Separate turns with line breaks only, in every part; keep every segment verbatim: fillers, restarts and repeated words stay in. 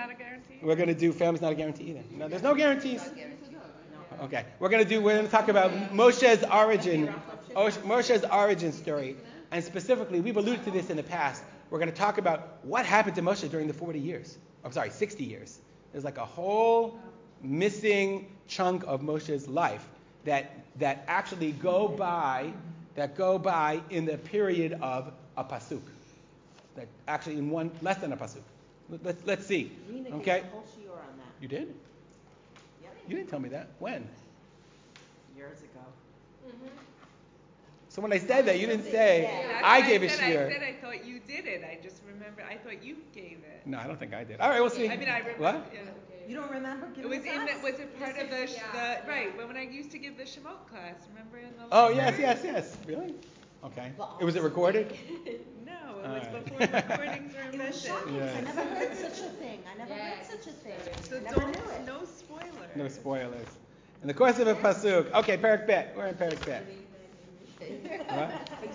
not a guarantee?
We're going to do family's not a guarantee either. No, there's no guarantees. Okay, we're going to do. We're going to talk about Moshe's origin, Moshe's origin story, and specifically, we've alluded to this in the past. We're going to talk about what happened to Moshe during the forty years. I'm sorry, sixty years. There's like a whole missing chunk of Moshe's life that that actually go by that go by in the period of a pasuk. That actually in one less than a pasuk. Let's let's see. Okay. You did?
Yep.
You didn't tell me that. When?
Years ago.
Mm-hmm.
So when I said that, you didn't say
Yeah,
I
I
gave a
said,
shiur.
I said I thought you did it. I just remember. I thought you gave it.
No, I don't think I did. All right, we'll see.
I mean, I remember.
What?
Yeah.
You don't remember? Give
It was
us
in the,
us.
was it part of the sh-
Yeah.
the right? But when I used to give the Shemot class, remember in the
Oh
library?
yes, yes, yes. Really? Okay. It was it recorded?
No, it
All
was
right.
before recordings were
It was
invented.
shocking.
Yeah.
I never heard such a thing. I never
Yeah,
heard such a thing.
So
I never
don't
knew it.
no spoilers.
No spoilers. In the course of a pasuk. Okay, Perek Bet. We're in Perek Bet. What?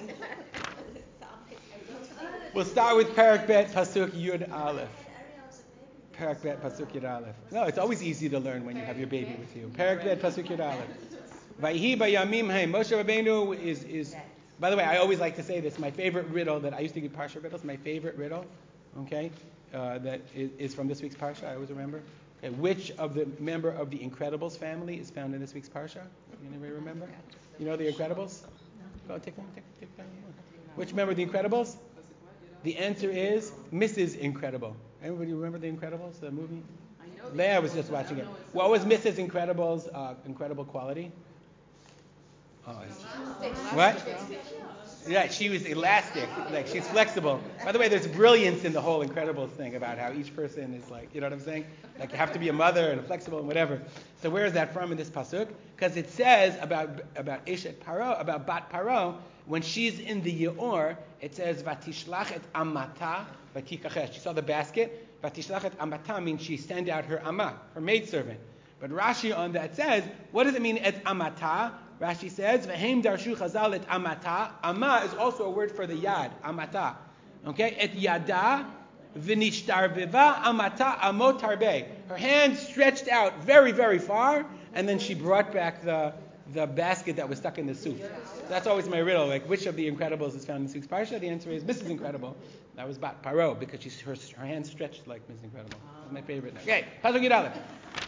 We'll start with Perek Bet, Pasuk Yud Aleph. Perek Bet, Pasuk Yud Aleph. No, it's always easy to learn when you have your baby with you. Perek Bet, Pasuk Yud Aleph. Vayhi bayamim haim. Moshe Rabbeinu is, is, by the way, I always like to say this, my favorite riddle that I used to give Parsha riddles, my favorite riddle, okay, uh, that is, is from this week's Parsha, I always remember. Okay, which of the member of the Incredibles family is found in this week's Parsha? Anybody remember? You know the Incredibles? Go take one, take, take one. Which member of the Incredibles? The answer is Missus Incredible. Everybody remember the Incredibles, the movie?
I know.
Leah was just watching it. What was Missus Incredible's uh, incredible quality? Oh, it's- what? Yeah, she was elastic. Like, she's flexible. By the way, there's brilliance in the whole Incredibles thing about how each person is like, you know what I'm saying? Like, you have to be a mother and flexible and whatever. So where is that from in this pasuk? Because it says about about Eshet Paro, about Bat Paro, when she's in the Yeor, it says, Vatishlach et amata vatikachet. She saw the basket. Vatishlach et amata means she sent out her amma, her maidservant. But Rashi on that says, what does it mean et amata? Rashi says, V'hem darshu chazal et amata. Amma is also a word for the yad, amata. Okay? Et yada v'nishtarviva amata amot harbe. Her hand stretched out very, very far, and then she brought back the the basket that was stuck in the soup. That's always my riddle. Like, which of the Incredibles is found in this week's Parsha? The answer is Missus Incredible. That was Bat Paro, because she's, her, her hand stretched like Missus Incredible. That's my favorite. Okay, Pasuk Yud Aleph.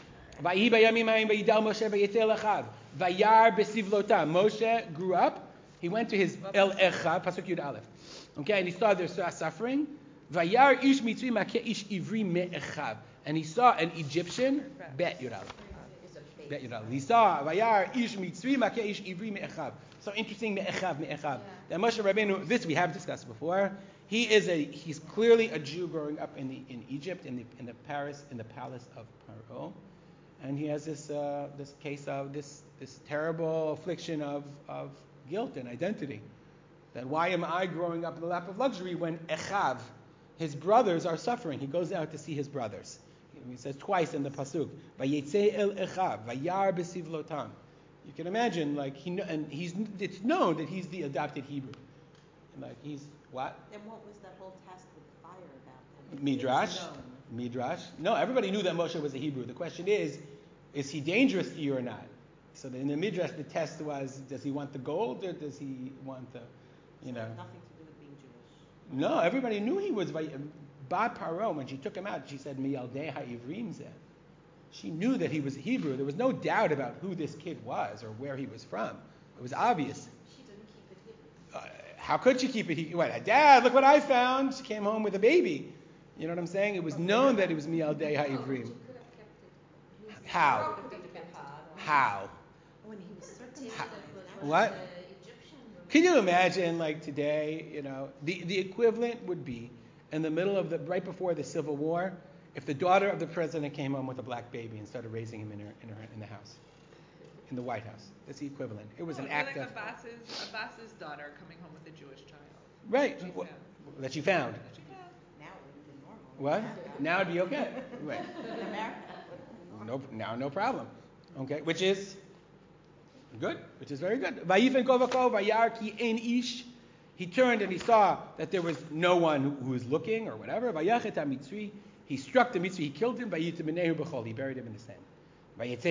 Vayhi bayamim hayim vayidal Moshe vayetzel Echav. Vayar besivlota. Moshe grew up. He went to his El Echav, Pasuk Yud Aleph. Okay, and he saw their suffering. Vayar ish mitzri makeh ish ivri me'echav. And he saw an Egyptian, Bet Yud Aleph. Bet Yud Aleph. He saw Vayar ish mitzri makeh ish ivri me'echav. So interesting, me'echav, me'echav. That Moshe Rabbeinu, this we have discussed before. He is a, he's clearly a Jew growing up in the in Egypt, in the in the Paris, in the palace of Paro. And he has this uh, this case of this this terrible affliction of, of guilt and identity. That why am I growing up in the lap of luxury when Echav, his brothers, are suffering? He goes out to see his brothers. He says twice in the pasuk, "Vayetze el Echav, vayar besivlotam." You can imagine, like he and he's it's known that he's the adopted Hebrew. And like he's what?
Then what was that whole test with fire about them?
Midrash. Midrash. No, everybody knew that Moshe was a Hebrew. The question is, is he dangerous to you or not? So in the Midrash, the test was, does he want the gold or does he want the, you know?
So nothing to do with being Jewish.
No, everybody knew he was. Bat Paro, when she took him out, she said, Miyaldei ha'ivrim zeh. She knew that he was a Hebrew. There was no doubt about who this kid was or where he was from. It was obvious.
She didn't keep it hidden.
Uh, how could she keep it? He, what, Dad, look what I found. She came home with a baby. You know what I'm saying? It was known that it was Miyaldei ha'ivrim. How? How?
When he was circumcised.
How? What? Can you imagine, like today, you know, the, the equivalent would be in the middle of the, right before the Civil War, if the daughter of the president came home with a black baby and started raising him in her, in her, in the house, in the White House. That's the equivalent. It was
Oh,
an
it'd be
act
like
of...
Abbas's, Abbas's daughter coming home with a Jewish child.
Right.
She
Well,
found.
that you found.
That she found.
Now it would have been normal.
What?
Yeah.
Now it'd be okay. Right.
In America, it would have been normal.
No, now no problem. Okay, which is good, which is very good. Vayifen kovako vayar ki ein ish. He turned and he saw that there was no one who, who was looking or whatever. Vayachet hamitzri He struck the Mitzri, he killed him, he buried him in the sand. There are two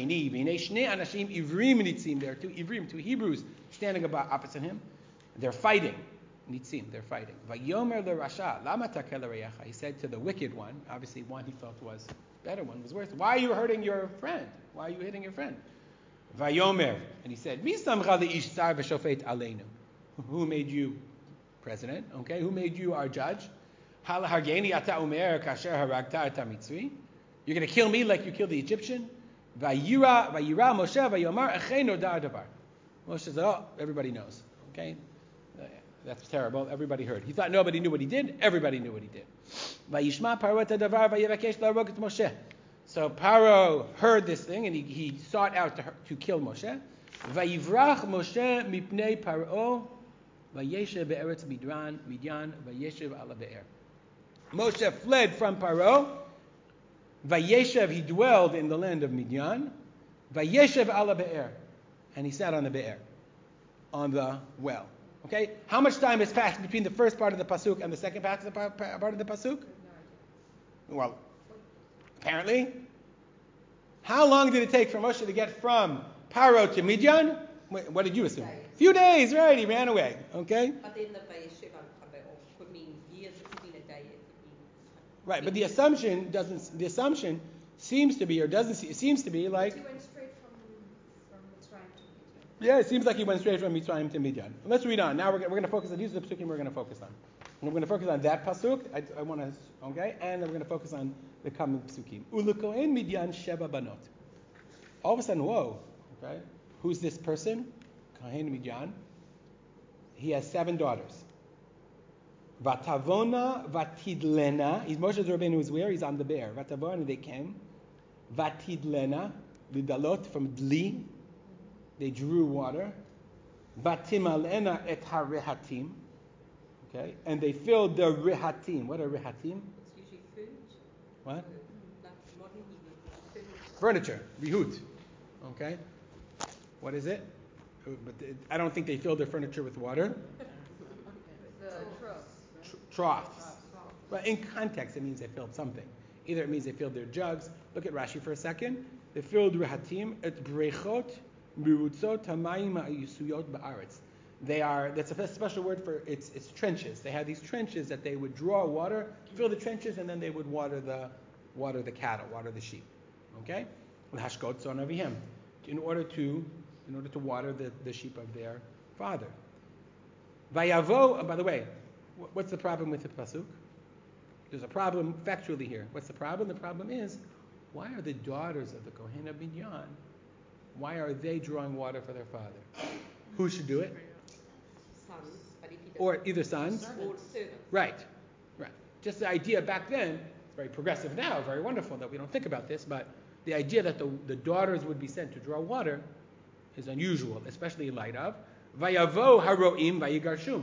Ivrim, two Hebrews standing about opposite him. They're fighting. Nitzim, they're fighting. He said to the wicked one, obviously one he felt was better, one was worse. Why are you hurting your friend? Why are you hitting your friend? Vayomer, and he said, who made you president? Okay, who made you our judge? You're going to kill me like you killed the Egyptian? Vayira, Vayira, Moshe, Vayomar, Echeno dar davar. Moshe said, oh, everybody knows. Okay? That's terrible. Everybody heard. He thought nobody knew what he did. Everybody knew what he did. Vayishma Paro et hadavar, Vayevakesh la'harog et Moshe. So Paro heard this thing and he, he sought out to, to kill Moshe. Vayivrach Moshe mipnei Paro, Vayeshev be'eretz Midran, Midyan, Vayeshev ala be'er. Moshe fled from Paro. Vayeshev, he dwelled in the land of Midyan. Vayeshev ala be'er. And he sat on the be'er, on the well. Okay? How much time has passed between the first part of the pasuk and the second part of the, part of the pasuk? Well, apparently. How long did it take for Moshe to get from Paro to Midyan? What did you assume?
Days.
Few days, right? He ran away. Okay?
But then the Vayeshev could mean years, it could mean a day, it could mean...
Right, but the assumption doesn't. The assumption seems to be, or doesn't see, it seems to be like.
He went straight from from Mitzrayim to Midian.
Yeah, it seems like he went straight from Mitzrayim to Midian. Let's read on. Now we're, we're going to focus on these are the psukim we're going to focus on. We're going to focus on that pasuk. I, I want to, okay, and then we're going to focus on the coming psukim. Ulukohen Midian Sheva Banot. All of a sudden, whoa, okay, who's this person? Kohen Midian. He has seven daughters. Vatavona vatidlena. He's Moshe Rabbeinu who's where? He's on the bear. Vatavona, they came. Vatidlena, lidalot from dli. They drew water. Vatimalena et harehatim. Okay, and they filled the rehatim. What are rehatim?
It's usually food.
What?
Like modern Hebrew. Food.
Furniture. Rehut. Okay. What is it? But I don't think they filled their furniture with water.
The troughs.
Tr- troughs. But in context, it means they filled something. Either it means they filled their jugs. Look at Rashi for a second. They filled rehatim et brechot mirutzot hamayim ha'yisuyot ba'aretz. They are, that's a special word for, it's, it's trenches. They had these trenches that they would draw water, fill the trenches, and then they would water the water the cattle, water the sheep. Okay? L'hashkot tzon avihem. In order to, in order to water the, the sheep of their father. Vayavo, by the way, what's the problem with the pasuk? There's a problem factually here. What's the problem? The problem is, why are the daughters of the Kohen of Binyan, why are they drawing water for their father? Who should do it?
Sons, but if he doesn't...
Or either sons?
Or servants.
Right, right. Just the idea back then, it's very progressive now, very wonderful that we don't think about this, but the idea that the, the daughters would be sent to draw water is unusual, especially in light of Vayavo haroim vayigarshum.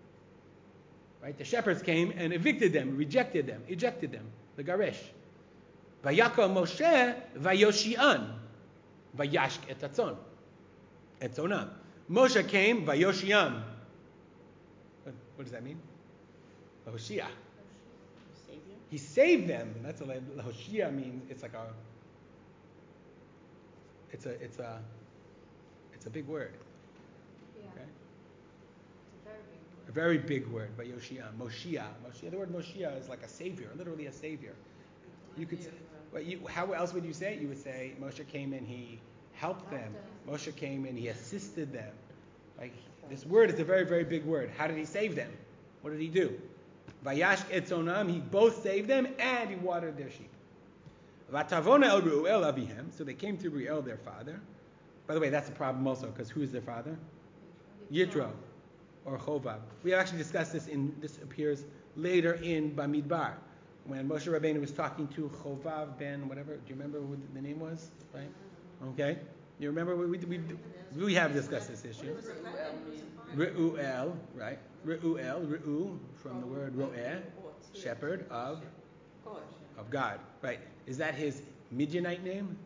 Right? The shepherds came and evicted them, rejected them, ejected them, the garesh. Vayakol Moshe vayoshian, vayashk et atzon, etzonam. Moshe came vayoshiam. What, what does that mean? Hoshia.
Savior.
He saved them. That's what Hoshia means. It's like a. It's a. It's a. It's a big word.
Yeah.
Okay.
It's a very big word.
A very big word, Vayoshiam, Moshiach. Moshiach. The word Moshiach is like a savior, literally a savior. You could. Say, well, you, how else would you say it? You would say Moshe came and he helped them. Moshe came and he assisted them. Like this word is a very, very big word. How did he save them? What did he do? Vayashk etzonam. He both saved them and he watered their sheep. Vatavona el Reuel avihem. So they came to Reuel, their father. By the way, that's a problem also, because who is their father? Yitro, or Chovav. We actually discussed this in, this appears later in Bamidbar, when Moshe Rabbeinu was talking to Chovav ben whatever. Do you remember what the name was? Right? Okay. You remember we we we, we have discussed this issue. Reuel, right? Reuel, Reu from the word roeh, shepherd of
God.
of God, right? Is that his Midianite name?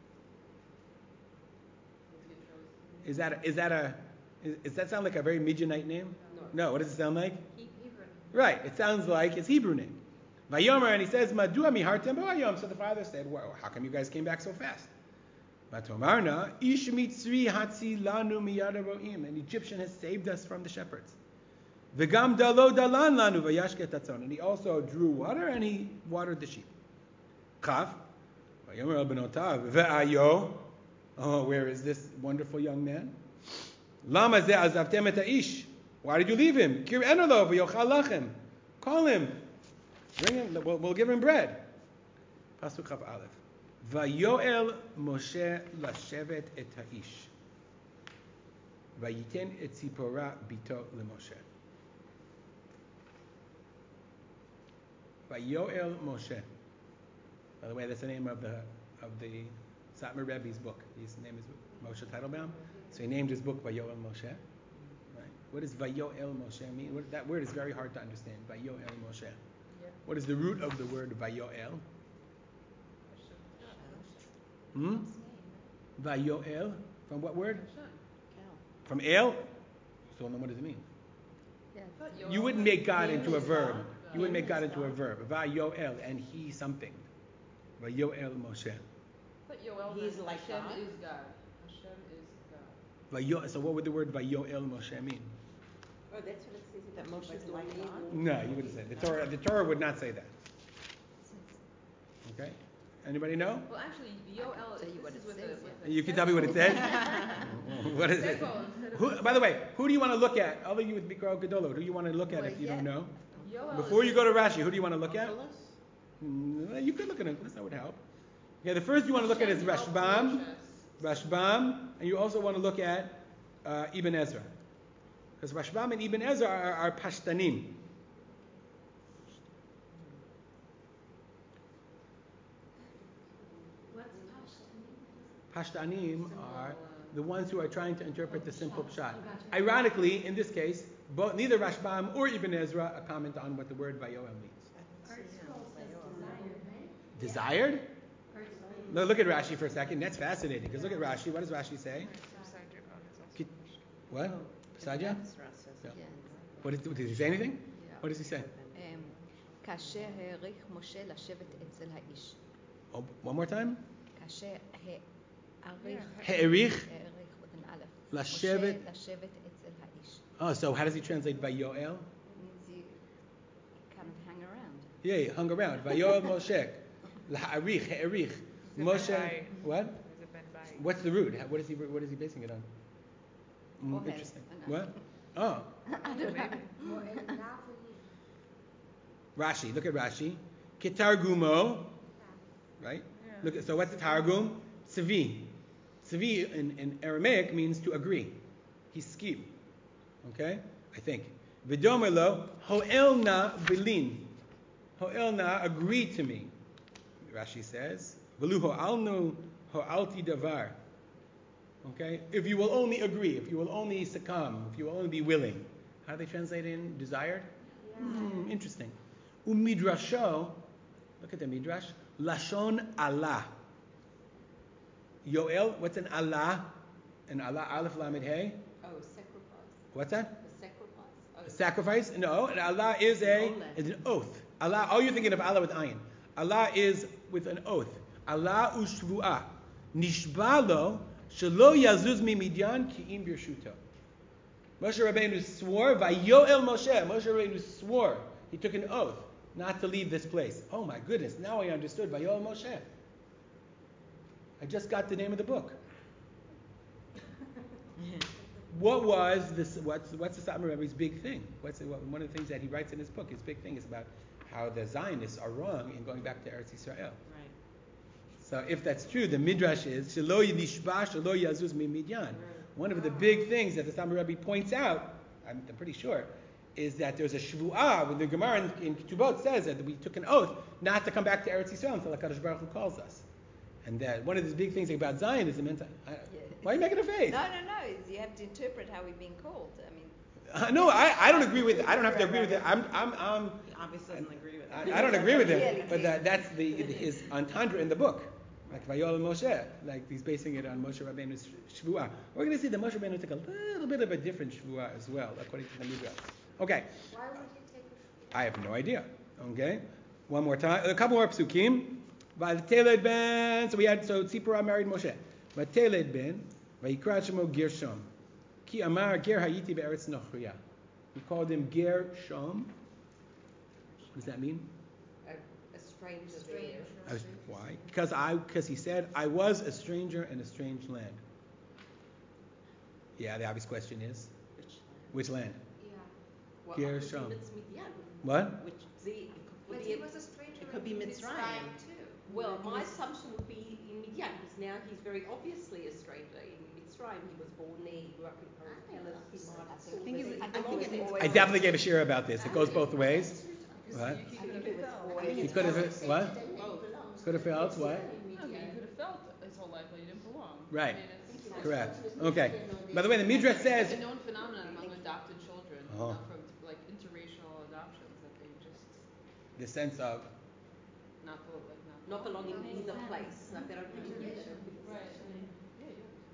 Is that a, is that a is, does that sound like a very Midianite name?
No.
No. What does it sound like?
He,
Hebrew.
Right. It sounds like his Hebrew name. Vayomer, and he says, Madua mihartem b'ayom. So the father said, well, how come you guys came back so fast? Vatomarna, ish mitzri hatzi lanu miyad ro'im. An Egyptian has saved us from the shepherds. V'gam dalo dalan lanu v'yashke tatzon. And he also drew water and he watered the sheep. Chaf. Vayomer el benotav. Ve'ayo. Oh, where is this wonderful young man? Lama ze azavtem et ha'ish. Why did you leave him? Kir enolo v'yochal lachem. Call him. Bring him. We'll, we'll give him bread. Pasuk Chaf Aleph. Vayoel Moshe lashevet et ha'ish. Vayiten et tzipora bito leMoshe. Vayoel Moshe. By the way, that's the name of the of the Satmar Rebbe's book. His name is Moshe Teitelbaum. So he named his book Vayoel Moshe. Right? What does Vayoel Moshe mean? What, that word is very hard to understand. Vayoel Moshe. Yeah. What is the root of the word Vayoel? Hmm? Vayoel. From what word? From El? So what does it mean?
Yes.
You wouldn't make God into a verb. You wouldn't make God into a verb. Vayoel, and he something. Vayoel Moshe.
But Yoel
He's
meant
like
Hashem
God.
is God. Hashem is God.
Vayo, so what would the word Vayoel Moshe mean?
Oh, that's what it says. That Moshe's like God.
No, you wouldn't say it. The Torah. The Torah would not say that. Okay. Anybody know?
Well, actually, Yoel
Tell you
this
what
is
it
with
says,
a, with
yeah.
a
You can tell me what it says. What is it?
Sego instead of
Who,
a-
by the way, who do you want to look at? Other you with Mikra Gedolo. Who do you want to look at
Well,
if you
yeah.
don't know?
Yoel
Before
is
you go to Rashi, who do you want to look at?
Uncle us?
Mm, You could look at it. That would help. Okay, the first you want to look at is Rashbam. Rashbam, and you also want to look at uh, Ibn Ezra. Because Rashbam and Ibn Ezra are, are Pashtanim. Pashtanim are the ones who are trying to interpret the simple pshat. Ironically, in this case, both, neither Rashbam or Ibn Ezra comment on what the word Vayoel means. Desired? No, look at Rashi for a second. That's fascinating. Because look at Rashi. What does Rashi say? Ki- What? Saja?
Yeah.
What is, did he say anything?
Yeah.
What does he say?
Um, כאשר העריך משה לשבת אצל האיש.
Oh, one more time.
כאשר העריך,
He'erich.
העריך with an aleph.
לשבת.
משה לשבת אצל האיש.
Oh, so how does he translate Vayoel?
Means you kind of hang around.
Yeah, he hung around. Vayoel Moshe. La'arich, he'erich. Moshe. What? What's the root? How- What is he? What is he basing it on? Mm,
Or has,
interesting.
I don't know.
What? Oh, Rashi. Look at Rashi. Kitargumo. Right. Look at. So what's the targum? Tzvi. Tzvi in, in Aramaic means to agree. He's skiv. Okay. I think. V'domerlo ho'elna vilin. Ho'elna, agree to me. Rashi says. V'lu ho'alnu ho'alti davar. Okay? If you will only agree, if you will only succumb, if you will only be willing. How do they translate it in desired? Yeah. Mm, interesting. Umidrasho, look at the midrash, Lashon Allah. Yoel, what's an Allah? An Allah, Aleph Lamed Hey?
Oh, sacrifice.
What's that?
A sacrifice. Oh.
A sacrifice? No, an Allah is a is an oath. Allah, oh, you're thinking of Allah with ayin. Allah is with an oath. Allah ushvu'ah. Nishbalo shelo yazuz mi midyan ki'im birshuto. Moshe Rabbeinu swore, Vayoel Moshe. Moshe Rabbeinu swore. He took an oath not to leave this place. Oh my goodness, now I understood Vayoel Moshe. I just got the name of the book. What was this? What's what's the Satmar Rebbe's big thing? What's the, what, one of the things that he writes in his book? His big thing is about how the Zionists are wrong in going back to Eretz Yisrael.
Right.
So if that's true, the midrash is Shelo Yishba Shelo Yazuz Mi Midyan. One of the big things that the Satmar Rebbe points out, I'm, I'm pretty sure, is that there's a shvu'ah. When the Gemara in, in Ketubot says that we took an oath not to come back to Eretz Yisrael until HaKadosh Baruch Hu calls us. And that one of the big things about Zionism, I,
Yeah.
why are you making a face?
No, no, no. You have to interpret how we've been called. I mean,
Uh, no, I, I don't agree with it. I don't have to agree with it. I'm I'm I'm
He obviously doesn't agree with
I,
it.
I don't agree with
Really
it. But that, that's the his entendre in the book, like Vayoel Moshe, like he's basing it on Moshe Rabbeinu's shvuah. We're going to see that Moshe Rabbeinu took a little bit of a different shvuah as well, according to the Midrash. Okay.
why would you take a
I have no idea. Okay. One more time. A couple more psukim. Vateled ben. So we had, so Tzipora married Moshe. Vateled ben. Vayikra shemo Gershom. Ki amar ger hayiti be'eretz nochriya. We called him Gershom. What does that mean?
A, a stranger
Stranger.
there.
I was, why? Because I, because he said, I was a stranger in a strange land. Yeah, the obvious question is,
Which land?
which land?
Yeah.
Well,
Gershom.
obviously it's Midian.
What?
Which the, it could
But
be
he
a-
was a stranger.
it could be
in
Mitzrayim.
too.
well, my assumption would be in Midian, because now he's very obviously a stranger in Mitzrayim. He was born there, he grew up in Paras He might have
I
thought
think
that
it-
it
I think
belonged
it's
to him.
always-
I definitely gave a share about this. It goes both ways. What?
I think it was always.
He could have, what? Could have felt what?
No, he could have felt his whole life that he didn't belong.
Right.
I mean, it's,
Correct. Okay. By the way, the Midrash says,
it's a known phenomenon among adopted children,
Oh.
not from like interracial adoptions, that they just
the sense of,
not the like not.
Not belonging in either place. Like they don't really need it.
Right. I mean, yeah,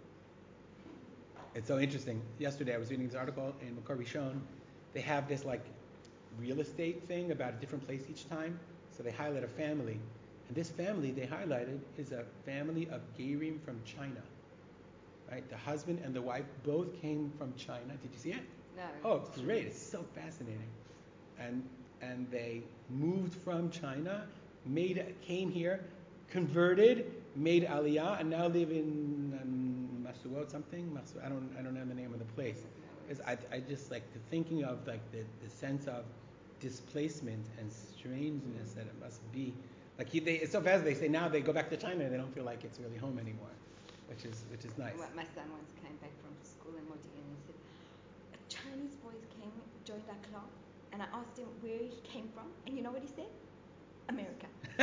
yeah.
it's so interesting. Yesterday I was reading this article in Makor Rishon. They have this like real estate thing about a different place each time. So they highlight a family. And this family they highlighted is a family of Gerim from China. Right? The husband and the wife both came from China. Did you see it?
No.
Oh, it's great. It's so fascinating. And and they moved from China, made came here, converted, made Aliyah, and now live in um, Masuot something. Masuot, I don't I don't know the name of the place. It's, I I just like the thinking of like the, the sense of displacement and strangeness that it must be. Like he, they, it's so fast. They say now they go back to China and they don't feel like it's really home anymore, which is which is nice.
Well, my son once came back from school in Modi'in and he said, a Chinese boy came, joined our club, and I asked him where he came from, and you know what he said? America.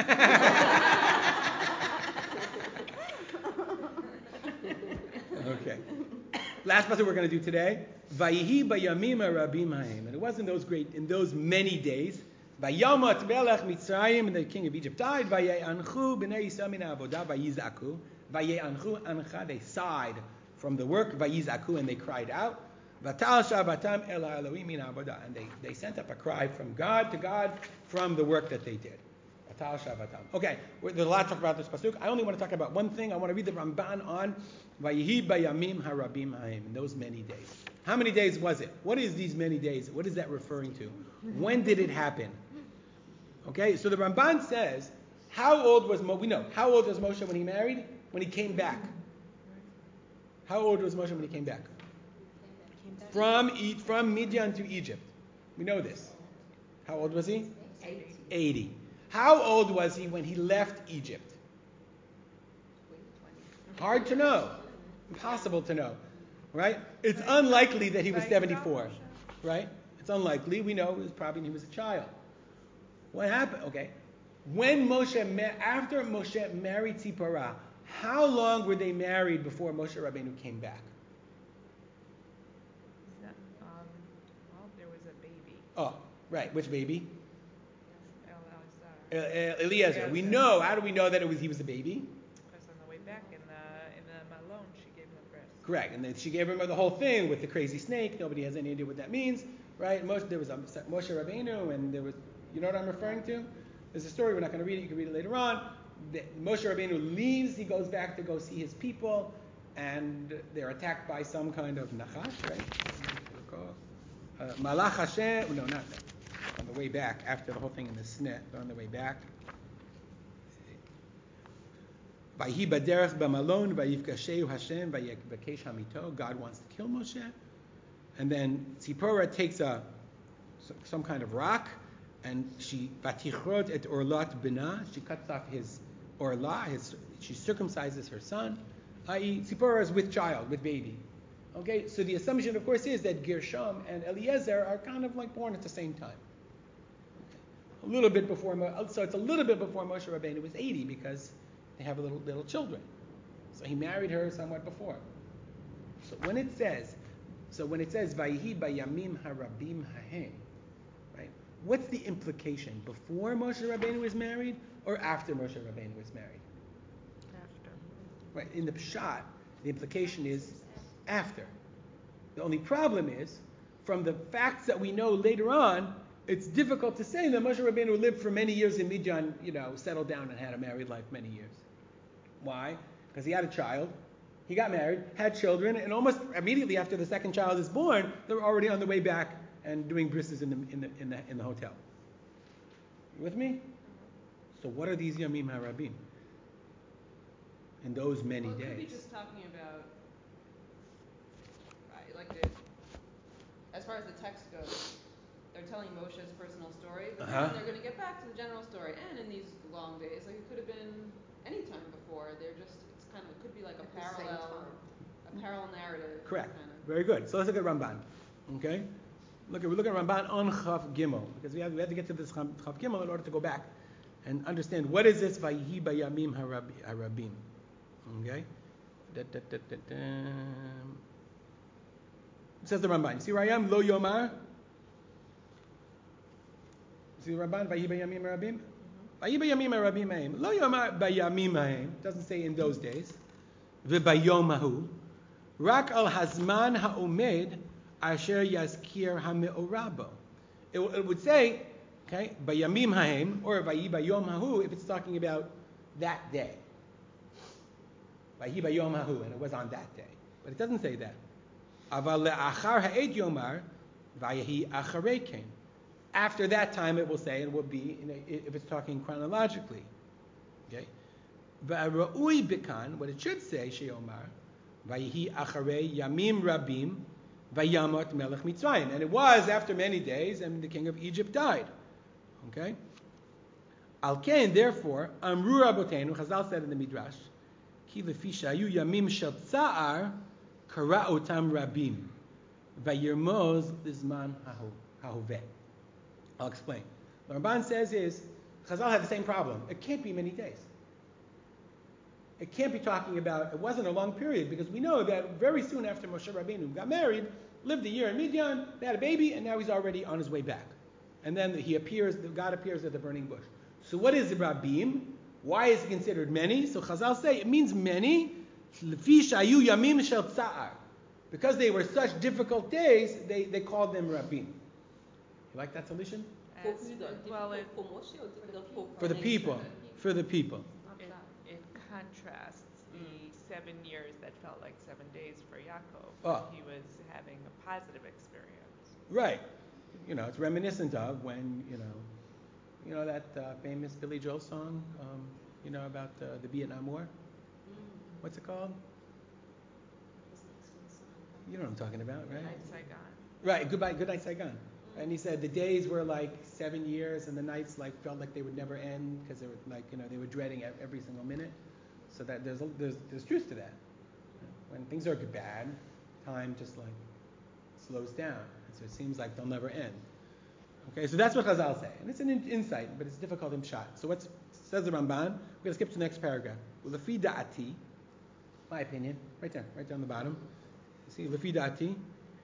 Okay. Last passage we're going to do today. Vayihi bayamim harabim haim. And it was in those great, in those many days. Vayamat melech Mitzrayim, and the king of Egypt died. Vayeanchu b'nei Yisrael min ha'avodah vayizaku. Vayeanchu ancha. They sighed from the work. Vayizaku, and they cried out. Vatal shavatam el ha'elohim min ha'avodah. And they, they sent up a cry from God to God from the work that they did. Vatal shavatam. Okay, there's a lot to talk about this pasuk. I only want to talk about one thing. I want to read the Ramban on Vayihi bayamim harabim haim. In those many days. How many days was it? What is these many days? What is that referring to? When did it happen? Okay, so the Ramban says, how old was Moshe? We know. How old was Moshe when he married? When he came back. How old was Moshe when he came back? From E- from Midian to Egypt. We know this. How old was he?
eighty.
eighty. How old was he when he left Egypt? Hard to know. Impossible to know. Right? It's unlikely that he was seventy-four. Right? It's unlikely. We know it was probably he was a child. What happened? Okay. When Moshe, ma- after Moshe married Tzipora, how long were they married before Moshe Rabbeinu came back?
That, um, well, there was a baby,
Oh, right. Which baby?
El
Uh,
Elazar.
uh, Eliezer. We know. How do we know that it was he was a baby?
Because on the way back in the in the Malone, she gave him a breast.
Correct. And then she gave him the whole thing with the crazy snake. Nobody has any idea what that means, right? Moshe, there was a Moshe Rabbeinu, and there was, you know what I'm referring to? There's a story. We're not going to read it. You can read it later on. The, Moshe Rabbeinu leaves. He goes back to go see his people, and they're attacked by some kind of nachash, right? Uh, Malach Hashem. No, not that. On the way back after the whole thing in the sneh. They're on the way back. Vayhi baderech b'malon vayivkasheu Hashem vayivkash hamito. God wants to kill Moshe, and then Tzipora takes a some kind of rock, and she vatichrot et orlat bina. She cuts off his orla. His she circumcises her son. that is, Tzipora is with child, with baby. Okay, so the assumption, of course, is that Gershom and Eliezer are kind of like born at the same time. A little bit before, so it's a little bit before Moshe Rabbeinu was eighty because they have little little children. So he married her somewhat before. So when it says, so when it says Vayihi bayamim harabim hahem, right? What's the implication? Before Moshe Rabbeinu was married or after Moshe Rabbeinu was married?
After.
Right. In the Pshat, the implication is after. The only problem is, from the facts that we know later on, it's difficult to say that Moshe Rabbeinu lived for many years in Midian, you know, settled down and had a married life many years. Why? Because he had a child, he got married, had children, and almost immediately after the second child is born, they were already on the way back and doing brisses in the in the in the in the hotel. You with me? So what are these Yamim HaRabim? In those many
well, it
days.
Could be just talking about, I like the, as far as the text goes, they're telling Moshe's personal story, but
Uh-huh.
then they're going to get back to the general story. And in these long days, like it could have been any time before. They're just, it's kind of, it could be like a
At the same
parallel,
time.
a parallel narrative.
Correct.
Kind of.
Very good. So let's look at Ramban. Okay? Look at we look at Ramban on Chaf Gimel because we have we have to get to this Chaf Chaf Gimel in order to go back and understand what is this Vayihi Bayamim Harabi- Harabim. Okay? Da, da, da, da, da. It says the Ramban. See where I am? Lo Yomar. See the Ramban? Vayihi Bayamim Harabim. Vayihi Bayamim Harabim Haim. Lo Yomar Bayamim Haim. Doesn't say in those days. V'bayom Hahu. Rak al Hazman Ha'omed. Asher Yazkir HaMe'orabo. It, it would say, okay, Bayamim Haim, or Vayi Bayom Hahu, if it's talking about that day. Vayi Bayom Hahu, and it was on that day. But it doesn't say that. Aval le'achar ha'ed yomar, Vayi acharei ken. After that time, it will say, and it will be, you know, if it's talking chronologically. Okay? Va'ra'ui bikan, what it should say, she'omar, Vayi acharei yamim rabim, Vayamot Melech Mitzrayim. And it was after many days, and the king of Egypt died. Okay? Al Kain, therefore, Amru Rabotenu, Chazal said in the Midrash, Ki lefi shayu yamim shel tza'ar, kara otam rabim, vayirmoz lizman hahoveh. I'll explain. What Ramban says is, Chazal had the same problem. It can't be many days. It can't be talking about, it wasn't a long period, because we know that very soon after Moshe Rabbeinu got married, lived a year in Midian, they had a baby, and now he's already on his way back. And then he appears, God appears at the burning bush. So what is Rabim? Why is it considered many? So Chazal say it means many, yamim shel tza'ar. Because they were such difficult days, they, they called them Rabim. You like that solution?
For
As-
who though?
well, it,
For Moshe or difficult for
For the people. For the people.
it, it contrasts the seven years that felt like seven days for Yaakov.
Oh.
He was having a positive experience.
Right. You know, it's reminiscent of when, you know, you know that uh, famous Billy Joel song, um, you know, about uh, the Vietnam War? What's it called? You know what I'm talking about, right?
Night Saigon.
Right, Goodbye, Good Night Saigon. And he said the days were like seven years and the nights like felt like they would never end because they were like, you know, they were dreading ev- every single minute. So that there's, a, there's, there's truth to that. When things are bad, time just like slows down. So it seems like they'll never end. Okay, so that's what Chazal say. And it's an in- insight, but it's difficult in shot. So what says the Ramban? We're going to skip to the next paragraph. Lefi da'ati, my opinion, right there, right down the bottom. You see, Lefi da'ati.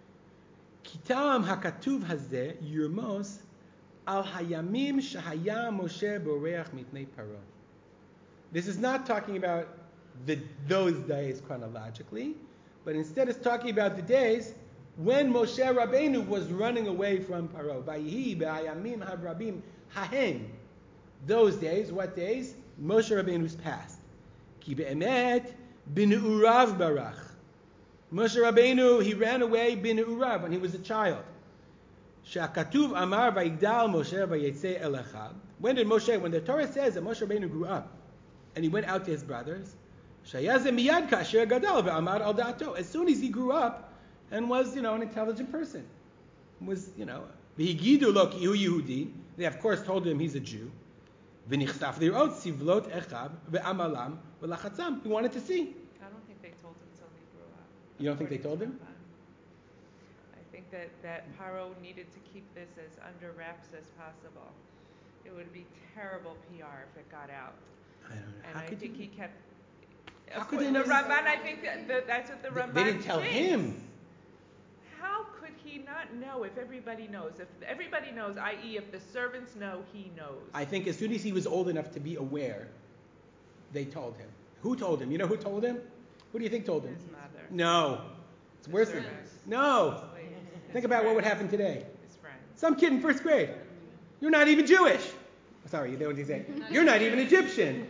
Kitam hakatuv hazeh yirmos al hayamim shahaya Moshe boreach mitnei paro. This is not talking about the those days chronologically, but instead it's talking about the days when Moshe Rabbeinu was running away from Paro. Vayihi be'ayamim habrabim hahem. Those days, what days? Moshe Rabbeinu's past. Ki be'emet b'ne'urav barach. Moshe Rabbeinu, he ran away b'ne'urav when he was a child. She'akatuv amar vayigdal Moshe vayetzei el echad. When did Moshe, when the Torah says that Moshe Rabbeinu grew up and he went out to his brothers, sheyazeh miyad kasher gadal ve'amar al da'ato. As soon as he grew up, and was, you know, an intelligent person. Was, you know, v'higidu lo ki hu Yehudi. They, of course, told him he's a Jew. V'nichsaf lirot sivlot echab ve'amalam v'lachatzam. He wanted to see.
I don't think they told him until he grew up.
You don't think they told
according
him?
to Ramban. I think that, that Paro needed to keep this as under wraps as possible. It would be terrible P R if it got out.
I don't know.
And
How
I
could
think
you?
he kept...
How
Of
could
course,
they
the
not-
Ramban, I think that, that that's what the
They,
Ramban
they didn't tell
thinks.
him.
How could he not know if everybody knows? If everybody knows, that is if the servants know, he knows.
I think as soon as he was old enough to be aware, they told him. Who told him? You know who told him? Who do you think told him?
His mother.
No. It's
His
worse than that.
servants.
No.
Slaves.
Think
His
about what would
friends.
happen today.
His friends.
Some kid in first grade. You're not even Jewish. Sorry, you know what he's saying? You're not even Egyptian.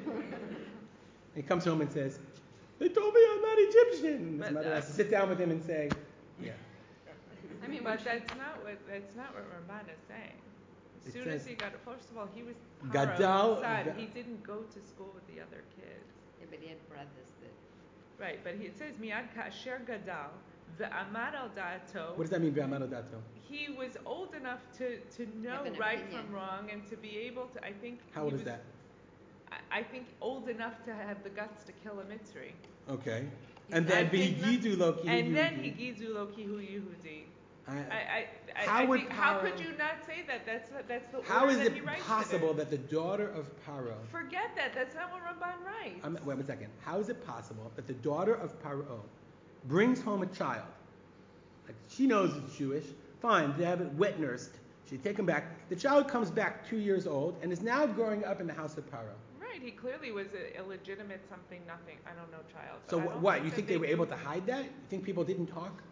He comes home and says, they told me I'm not Egyptian. And his
But,
mother
uh,
has to sit down with him and say, yeah.
I mean, but that's not what that's not what Ramban is saying. As
It
soon
says-
as he got, first of all, he was
Gadal-
Paro's son.
Ga-
He didn't go to school with the other kids.
Yeah, but he had brothers that.
Right, but he, it says Miyad Kasher Gadal ve'amad al da'ato.
What does that mean, Ve'amad al Dato?
He was old enough to, to know
Have an
right
opinion.
from wrong and to be able to. I think.
How
he
old is
was,
that?
I, I think old enough to have the guts to kill a Mitzri.
Okay. And then
I think
V'higidu lo ki hu
And then
Yehudi.
Higizu lo ki hu Yehudi.
I-
I, I, I,
How
I
would
think, how could
Paro-
you not say that? That's that's the
How
order
is
that
it
he writes
possible
it
that the daughter of Paro...
in. Forget that. That's not what Ramban writes.
Um, wait a second. How is it possible that the daughter of Paro brings home a child? Like, she knows it's Jewish. Fine, they have it wet nursed. She take him back. The child comes back two years old and is now growing up in the house of Paro.
Right. He clearly was an illegitimate something nothing. I don't know child.
So
but I
wh-
don't
what? You
that
think they were
knew-
able to hide that? You think people didn't talk?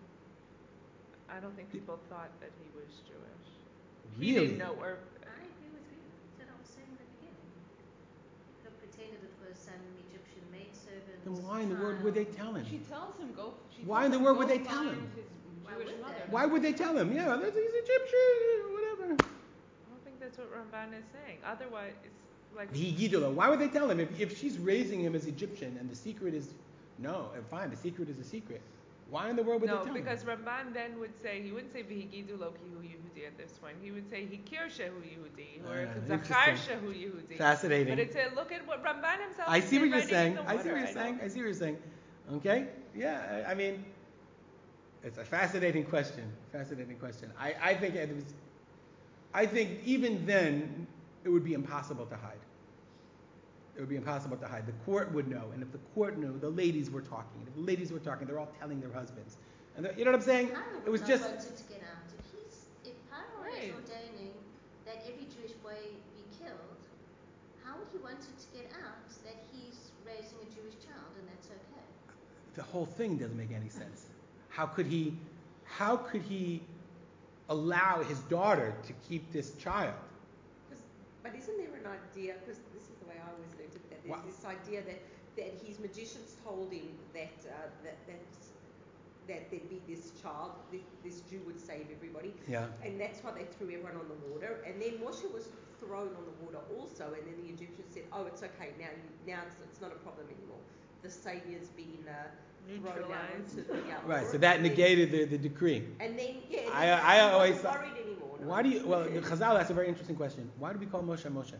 I don't think people thought that he was Jewish. He
Really?
didn't know, or
I agree with you. That's what I was saying in the beginning. He could have pretended it was some Egyptian maidservant.
Then why in the world would they tell him?
She tells him go. She
Why in
tells
the
him,
world
go
would they tell
find
him?
His
Why
Jewish
would
mother.
they?
Why would they tell him? Yeah, that's, he's Egyptian, whatever.
I don't think that's what Ramban is saying. Otherwise, it's like
V'higidu lo. Why would they tell him? If, if she's raising him as Egyptian and the secret is... No, and fine, the secret is a secret. Why in the world would
no,
they tell
because
him?
Ramban then would say he wouldn't say V'higidu lo ki hu Yehudi at this point. He would say Hikir shehu Yehudi or
Ah,
Zachar
interesting.
shehu Yehudi.
Fascinating.
But it's a look at what Ramban himself.
I
is
see what you're
writing in
saying.
the
I see what
water.
you're
I
saying.
don't-
I see what you're saying. Okay? Yeah, I, I mean, it's a fascinating question. Fascinating question. I, I think it was. I think even then it would be impossible to hide. It would be impossible to hide. The court would know, and if the court knew, the ladies were talking. If the ladies were talking, they're all telling their husbands. And they're- you know what I'm saying?
Paro
It was
would
just.
not wanted to get out. If he's, if Paro
Right.
is ordaining that every Jewish boy be killed, how would he wanted to get out that he's raising a Jewish child and that's okay?
The whole thing doesn't make any sense. How could he? How could he allow his daughter to keep this child?
But isn't there an idea, because this is the way I always learned it, that there's
What?
this idea that, that his magicians told him that, uh, that, that, that there'd be this child, this, this Jew would save everybody.
Yeah.
And that's why they threw everyone on the water. And then Moshe was thrown on the water also, and then the Egyptians said, oh, it's okay, now you, now it's, it's not a problem anymore. The Saviour's been uh, thrown out
Neutralized.
into the uh,
Right.
water.
So that
And then-
negated the, the decree.
And then, yeah, and
I-
then
I
he
always
wasn't
thought-
worried anymore. No.
Why do you? Well, the Chazal asks a very interesting question. Why do we call Moshe Moshe?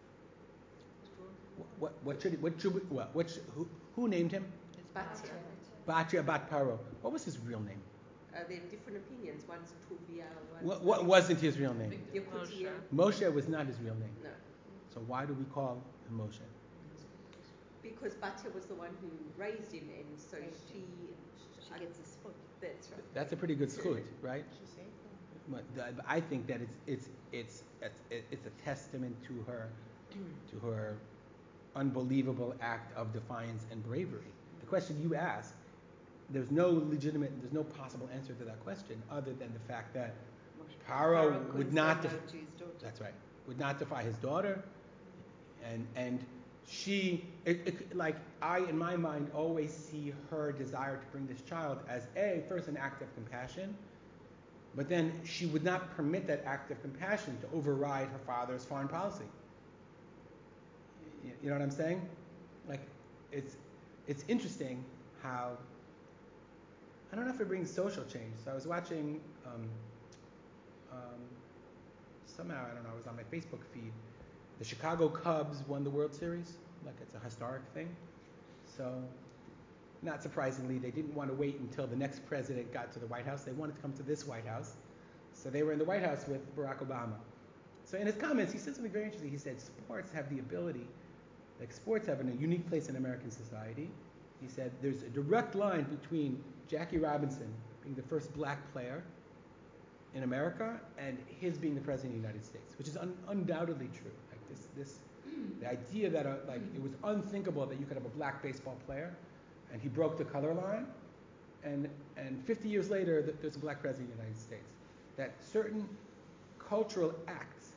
What? What should? What should? We, what? what should, who? Who named him?
It's Batia.
Batya Bat Paro. What was his real name?
Uh, there are different opinions. One's Tuvia, one's
What, what wasn't his real name?
Yekutia.
Moshe was not his real name.
No,
So why do we call him Moshe?
because Batia was the one who raised him, and so she.
She gets his foot.
That's right.
That's a pretty good schut, right? But the- I think that it's it's it's it's it's a testament to her to her unbelievable act of defiance and bravery. The question you ask, there's no legitimate, there's no possible answer to that question other than the fact that Paro
Paro
would
couldn't
not.
say
Def-
no to his daughter.
that's right. Would not defy his daughter, and and she it, it, like I in my mind always see her desire to bring this child as a first an act of compassion. But then she would not permit that act of compassion to override her father's foreign policy. You, you know what I'm saying? Like, it's it's interesting how I don't know if it brings social change. So I was watching um, um, somehow I don't know. I was on my Facebook feed. The Chicago Cubs won the World Series. Like it's a historic thing. So. Not surprisingly, they didn't want to wait until the next president got to the White House. They wanted to come to this White House. So they were in the White House with Barack Obama. So in his comments, he said something very interesting. He said, sports have the ability, like sports have a unique place in American society. He said, there's a direct line between Jackie Robinson being the first black player in America and his being the president of the United States, which is un- undoubtedly true. Like this, this, the idea that a, like it was unthinkable that you could have a black baseball player, and he broke the color line, and and fifty years later, th- there's a black president of the United States. That certain cultural acts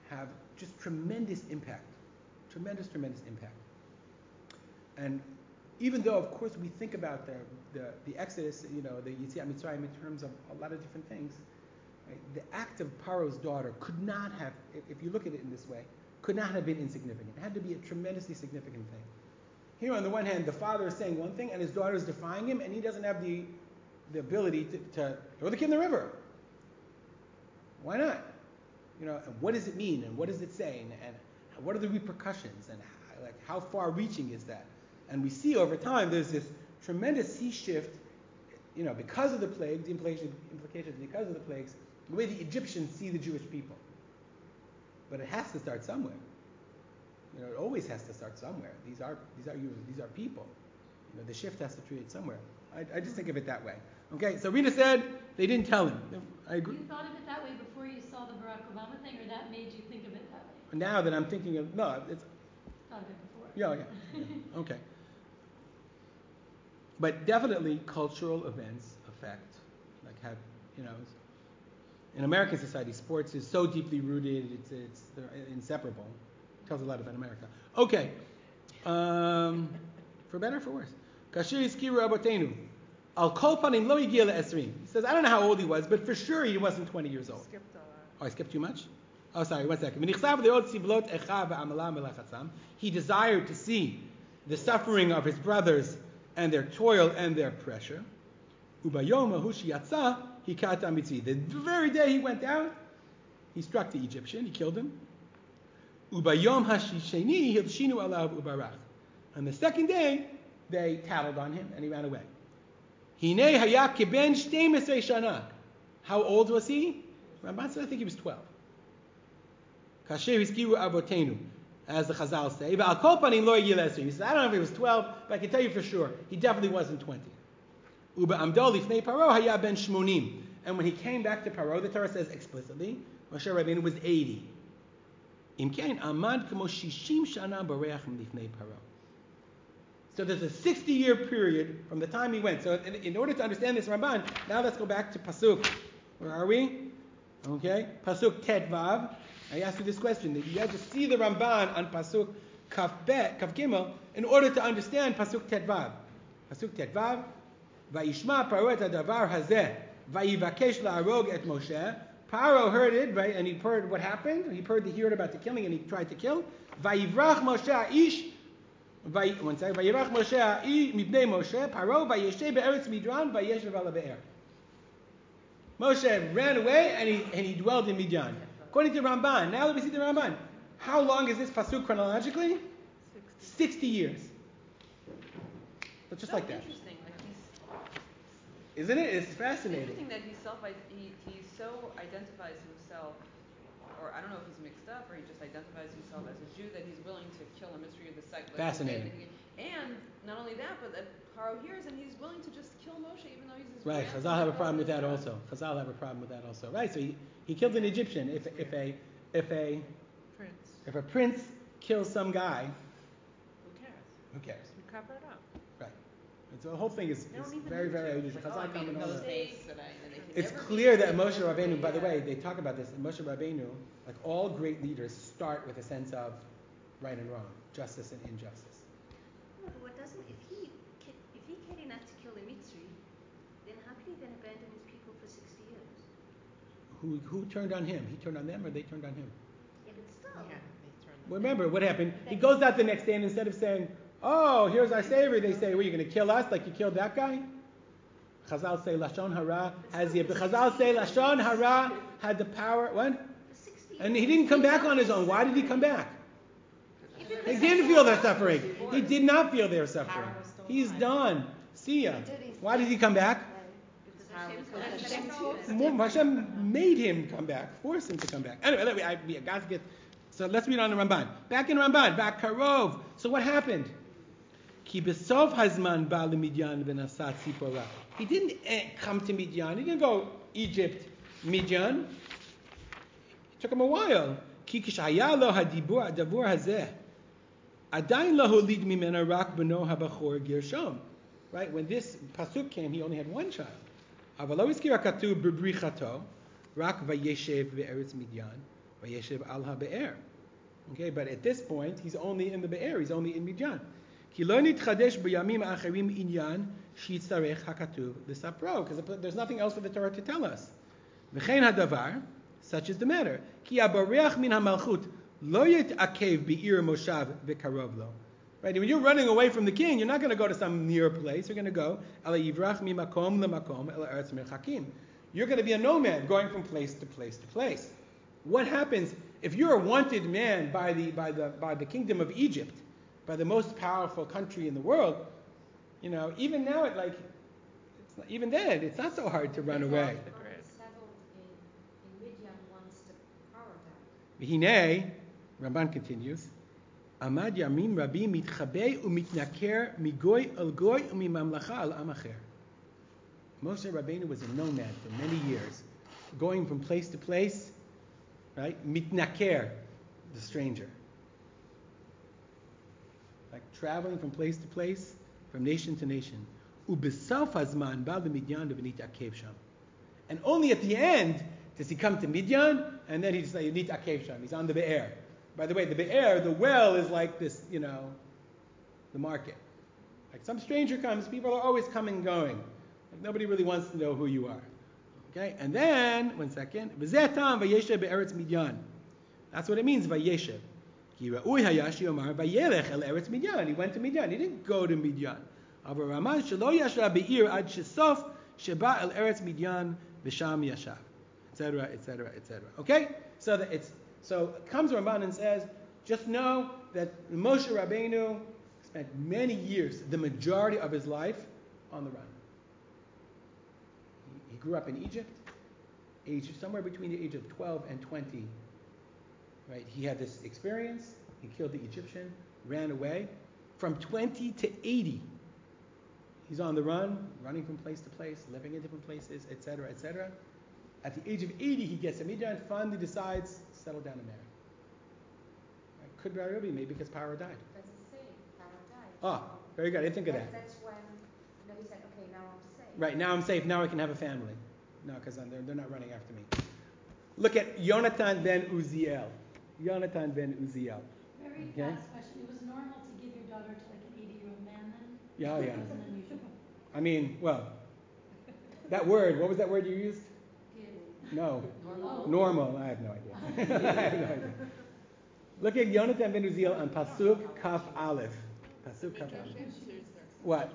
have just tremendous impact. Tremendous, tremendous impact. And even though, of course, we think about the, the, the Exodus, you know, the Yetziat Mitzrayim in terms of a lot of different things, right? The act of Paro's daughter could not have, if you look at it in this way, could not have been insignificant. It had to be a tremendously significant thing. Here, on the one hand, the father is saying one thing, and his daughter is defying him, and he doesn't have the, the ability to, to throw the kid in the river. Why not? You know, and what does it mean, and what does it say, and, and what are the repercussions, and how, like how far-reaching is that? And we see over time there's this tremendous sea shift, you know, because of the plagues, the implications, implications because of the plagues, the way the Egyptians see the Jewish people. But it has to start somewhere. You know, it always has to start somewhere. These are these are these are people. You know, the shift has to create somewhere. I, I just think of it that way. Okay, so Rena said they didn't tell him. I agree.
You thought of it that way before you saw the Barack Obama thing, or that made you think of it that way?
Now that I'm thinking of no, it's
thought of it before.
Yeah, yeah. yeah. Okay. But definitely cultural events affect, like have, you know, in American society, sports is so deeply rooted, it's it's they're inseparable. It tells a lot about America. Okay. Um, for better or for worse. Kashir Yiskiru Abotenu. Al kol panim lo higia le'esrim. He says, I don't know how old he was, but for sure he wasn't twenty years old.
Skipped a lot.
Oh, I skipped too much? Oh, sorry, one second. He desired to see the suffering of his brothers and their toil and their pressure. The very day he went out, he struck the Egyptian, he killed him. And the second day, they tattled on him and he ran away. How old was he? Ramban said, I think he was twelve. As the Chazal say. He says, I don't know if he was twelve, but I can tell you for sure, he definitely wasn't twenty. And when he came back to Paro, the Torah says explicitly, Moshe Rabbeinu was eighty. So there's a sixty-year period from the time he went. So in, in order to understand this Ramban, now let's go back to Pasuk. Where are we? Okay, Pasuk Tet Vav. I asked you this question. You have to see the Ramban on Pasuk Kaf Bet, Kaf Gimel, in order to understand Pasuk Tet Vav. Pasuk Tet Vav. Vayishma Paro et hadavar hazeh, vayivakesh la'arog et Moshe. Paro heard it, right, and he heard what happened. He heard, he heard about the killing, and he tried to kill. Vayivrach Moshe Aish. One second. Vayivrach Moshe Aish mipnei Moshe. Paro vayeshe be'eretz Midyan vayeshev ala be'er. Moshe ran away and he and he dwelled in Midyan. According to Ramban, now that we see the Ramban, how long is this pasuk chronologically? Sixty, Sixty years. But just
so
like that.
Interesting. Like he's,
Isn't it? It's
it's
fascinating.
interesting that he self he he so identifies himself, or I don't know if he's mixed up or he just identifies himself as a Jew, that he's willing to kill a mystery of the sect. Like
Fascinating.
And not only that, but that Paro hears and he's willing to just kill Moshe even though he's his
Right.
grandson.
Chazal have a problem with that also. Chazal have a problem with that also. Right. So he, he killed an Egyptian. If if a if a
Prince.
if a prince kills some guy,
Who cares?
who cares?
You cover it up.
Right. And so the whole thing is,
They don't
is
even
very,
need
very
to.
unusual.
Like, oh, I
Chazal
made
comment
a
on that.
mistake that I, and they can
It's
never
clear
be-
that Moshe
never
Rabbeinu,
be,
by the way,
uh,
they talk about this, Moshe Rabbeinu, like all great leaders, start with a sense of right and wrong, justice and injustice.
No, but what doesn't, if he, ca- if he cared enough to kill the Mitzri, then how can he then abandon his people for sixty years?
Who who turned on him? He turned on them, or they turned on him?
Yeah, but still.
Yeah, they turned
Well, remember what happened? He goes out the next day, and instead of saying, "Oh, here's our savior," they say, "Well, you're going to kill us like you killed that guy." Chazal say Lashon Hara has the Chazal say Lashon Hara had the power. What?
For sixty
And
years.
he didn't come back on his own. Why did he come back? He didn't feel their suffering. He did not feel their suffering. He's done. See ya. Why did he come back? Hashem made him come back, forced him to come back. Anyway, let me, I, we got to get. So let's read on the Ramban. Back in Ramban, back Karov. So what happened? Ki besov hazman ba leMidyan v'nasat tzipora. He didn't eh, come to Midyan. He didn't go Egypt, Midyan. It took him a while. Ki kishaya lo hadibur adavur hazeh. Adayin lo holid mimena rak beno habachor Gershom. Right? When this pasuk came, he only had one child. Avalo iskira katuv b'brichato rak vayeshev ve'eretz Midyan Vayeshev al ha'be'er. Okay, but at this point, he's only in the be'er. He's only in Midyan. Ki lo nitchadesh b'yamim acherim inyan shitzarech hakatuv l'sapro. Because there's nothing else for the Torah to tell us. V'chein hadavar, such is the matter. Ki abareach min hamalchut lo yit'akev be'ir moshav v'karov lo. Right, when you're running away from the king, you're not going to go to some near place. You're going to go ela yivrach mi makom lemakom ela eretz merchakim. You're going to be a nomad, going from place to place to place. What happens if you're a wanted man by the by the by the kingdom of Egypt, by the most powerful country in the world? You know, even now, it like it's not, even then, it's not so hard to run away.
Settled in, in Midian once the Paro died.
V'hinei, Ramban continues, Amad yamim rabim mitchabei umitnaker migoy el goy umimamlacha al amacher. Moshe Rabbeinu was a nomad for many years, going from place to place, right? Mitnaker, the stranger. Like traveling from place to place, from nation to nation. Ubesaf hazman ba lemidyan v'nitakev sham. And only at the end does he come to Midyan, and then he's like, nitakev sham. He's on the Be'er. By the way, the Be'er, the well, is like this, you know, the market. Like some stranger comes, people are always coming and going. Like nobody really wants to know who you are. Okay? And then, one second, V'zetam vayeshev be'eretz Midyan. That's what it means, vayeshev. Ki ra'ui hayashi omar vayelech el eretz Midyan. He went to Midyan. He didn't go to Midyan. Avar Raman shelo yasha be'ir ad shesof sheba el eretz Midyan v'sham yashav. Etc., et cetera, et cetera. Okay? So that it's So comes Ramban and says, just know that Moshe Rabbeinu spent many years, the majority of his life, on the run. He, he grew up in Egypt, age somewhere between the age of twelve and twenty. Right? He had this experience. He killed the Egyptian, ran away. From twenty to eighty, he's on the run, running from place to place, living in different places, et cetera, et cetera. At the age of eighty, he gets to Midian, finally decides to settle down and marry. Right? Could very well be maybe because Paro died.
That's the same. Paro died.
Oh, very good. I didn't think of that.
That's when, you know, he said, okay, now I'm safe.
Right, now I'm safe. Now I can have a family. No, because they're, they're not running after me. Look at Yonatan ben Uziel. Yonatan ben Uziel.
Very
Okay.
fast question. It was normal to give your daughter to like an eighty-year-old man then?
Yeah, oh,
It
yeah.
wasn't unusual.
I mean, well, that word, what was that word you used? No.
Normal.
Normal. I have no idea. I have no idea. Look at Yonatan ben Uziel on Pasuk Kaf Aleph. Pasuk Kaf Aleph. What?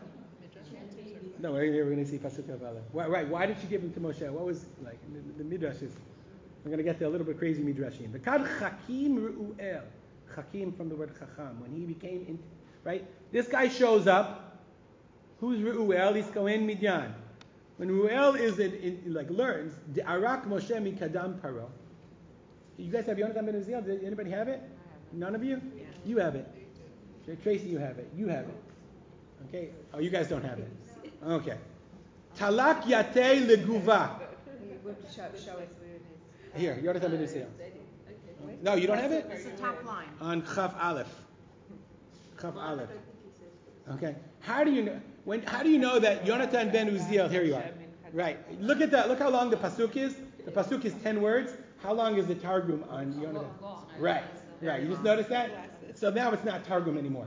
No, we're, we're going to see Pasuk Kaf Aleph. Why, right, why did she give him to Moshe? What was, like, the, the Midrash is, we're going to get to a little bit crazy Midrashim. V'kad Chakim Ru'el. Chakim from the word Chacham. When he became, in, right? This guy shows up. Who's Ru'el? He's Kohen Midyan. When Ru'el is in, in, like learns the Arak Moshe Mikadam Paro. You guys have Yonatan ben Uziel? Did anybody have it? None of you? Yeah. You have it. Tracy, you have it. You have it. Okay. Oh, you guys don't have it. Okay. Talak Yate Leguva.
Show, show us where it is.
Here, Yonatan ben Uziel. No, you don't have it?
It's the top line.
On Chaf Aleph. Chaf Aleph. Okay. How do you know? When, how do you know that Yonatan ben Uziel? Here you are. Right. Look at that. Look how long the pasuk is. The pasuk is ten words. How long is the targum on Yonatan? Right. Right. You just notice that. So now it's not targum anymore.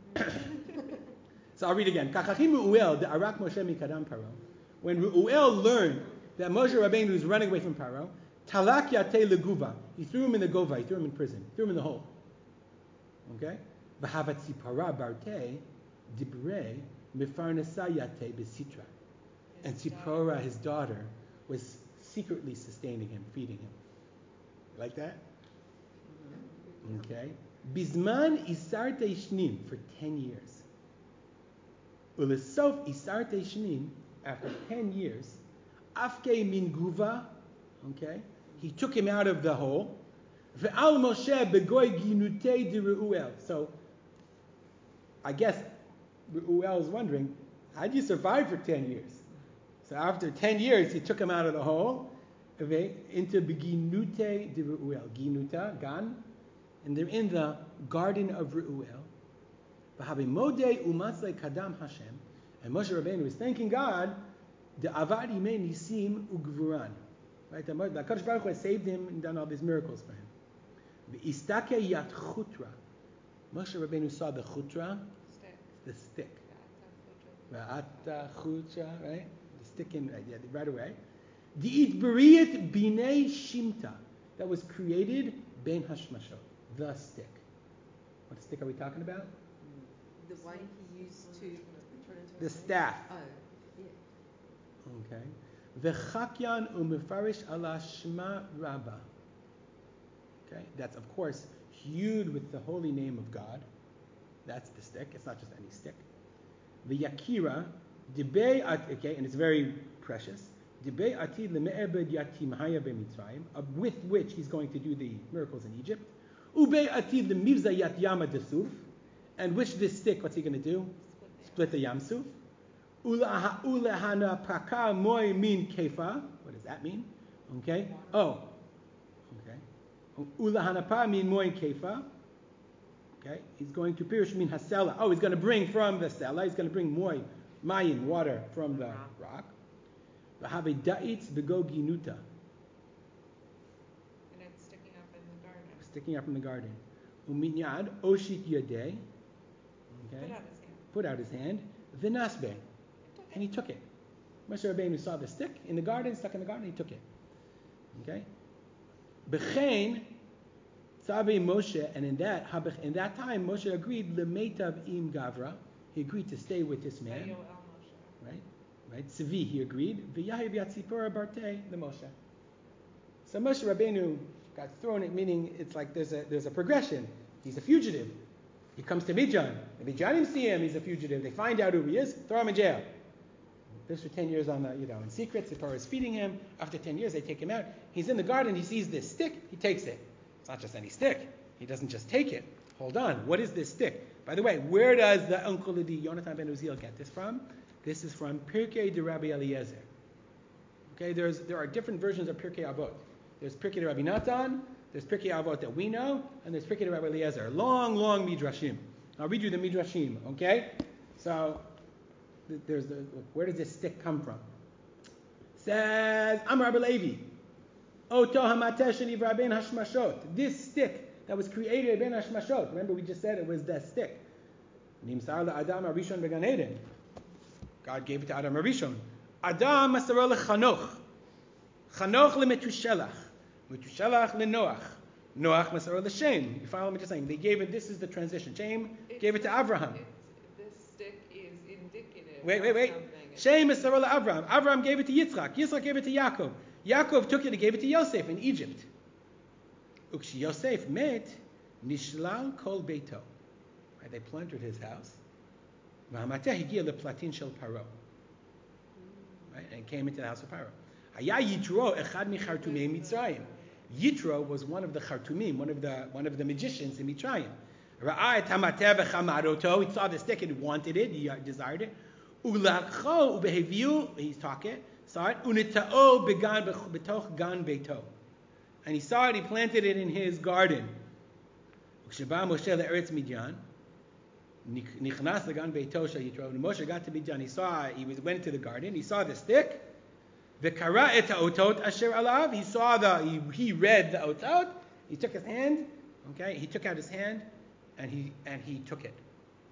So I'll read again. Kachachim Ru'el the Arak Moshe mikadam Paro. When Ru'el learned that Moshe Rabbeinu was running away from Paro, Talak Yate Leguva. He threw him in the gova. He threw him in prison. Threw him in the hole. Okay. V'havat Tzipora Barte Dibre. Mefarnasayate besitra. And Tzipora, his daughter, was secretly sustaining him, feeding him. Like that? Okay. Bizman isarte shnim for ten years. Ulesof isarte shnim, after ten years, afke min guva, okay, he took him out of the hole. Ve'al Moshe begoy ginutei de Reuel. So, I guess Reuel is wondering, how did you survive for ten years? So after ten years, he took him out of the hole, into Beginute de Reuel. Ginuta, Gan. And they're in the garden of Reuel. V'habimode umatzle kadam Hashem. And Moshe Rabbeinu was thanking God, the avad imei nisim ugvuran. Right? The HaKadosh Baruch Hu had saved him and done all these miracles for him. V'istake yat chutra. Moshe Rabbeinu saw the chutra,
Stick.
the stick.
Yeah,
V'ata chutra, right? The stick in, right, yeah, right away. Di'it beriyat binei shimta. That was created ben hashmashot. The stick. What stick are we talking about?
The one he used to turn into a
The
snake?
staff.
Oh, yeah.
Okay. V'chakyan umefarish ala shema rabba. Okay. That's of course hewed with the holy name of God. That's the stick. It's not just any stick. V'yakira dibei at. Okay, and it's very precious. Dibei atid leme'ebed yatim haya b'mitzrayim, with which he's going to do the miracles in Egypt. Ubei atid lemivza yat yama desuf, and which this stick, what's he going to do? Split the Yam Suf. Ulahana paka moy min kefa. What does that mean? Okay. Oh. Okay. Ulahana pa min moy kefa. Okay. He's going to pirish min hasela. Oh, he's going to bring from the sela. He's going to bring moy, mayin, water from the rock. V'have da'itz b'go ginuta.
And it's sticking up in the garden.
Sticking up in the garden. Uminyad oshit yadeh. Okay.
Put out his hand.
Put out his hand. V'nasbe. And he took it. Moshe Rabbeinu saw the stick in the garden, stuck in the garden, he took it. Okay? B'chein tzavei Moshe, and in that in that time Moshe agreed lemeitav im gavra. He agreed to stay with this man.
Vayoel Moshe.
Right? Right? Tzvi, he agreed. V'yahiv yatzipora barte the Moshe. So Moshe Rabbeinu got thrown it, meaning it's like there's a there's a progression. He's a fugitive. He comes to Midian. The Midianim see him, he's a fugitive. They find out who he is, throw him in jail. Lives for ten years on the, you know, in secret. Zipporah is feeding him. After ten years, they take him out. He's in the garden. He sees this stick. He takes it. It's not just any stick. He doesn't just take it. Hold on. What is this stick? By the way, where does the uncle of the Yonatan ben Uziel get this from? This is from Pirkei de Rabbi Eliezer. Okay, there's there are different versions of Pirkei Avot. There's Pirkei de Rabbi Natan. There's Pirkei Avot that we know, and there's Pirkei de Rabbi Eliezer. Long, long midrashim. I'll read you the midrashim. Okay, so. There's the, where does this stick come from? Says Amar Rabbi Levi, Oto hamateh shenivra ben hashmashot. This stick that was created ben hashmashot. Remember we just said it was that stick. Nimsar le'adam harishon began Eden. God gave it to Adam harishon. Adam masaro leChanoch. Chanoch leMetushelach. Metushelach leNoach. Noach masaro leShem. You follow me? Just saying they gave it. This is the transition. Shem gave it to Abraham. Wait, wait, wait. Shem is Sarah Avraham. Avraham gave it to Yitzchak. Yitzchak gave it to Yaakov. Yaakov took it and gave it to Yosef in Egypt. Ukshi Yosef met Nishlal Kol Beito. Right, they plundered his house. V'hamateh higia leplatin shel Paro. Right, and came into the house of Paro. Haya Yitro echad michartumei Mitzrayim. Yitro was one of the chartumim, one of the one of the magicians in Mitzrayim. Ra'ah tamateh v'chamaroto. He saw the stick and wanted it. He desired it. Ulakho ubeheviu, he's talking, saw it, unitao began betoch gan beito. And he saw it, he planted it in his garden. Uksheba Moshe le'eretz Midian, nichnas legan beito shel Yitro. When Moshe got to Midian, he saw, he was, went to the garden, he saw the stick, v'kara et ha'otot asher alav, he saw the, he, he read the otot, he took his hand, okay, he took out his hand, and he and he took it.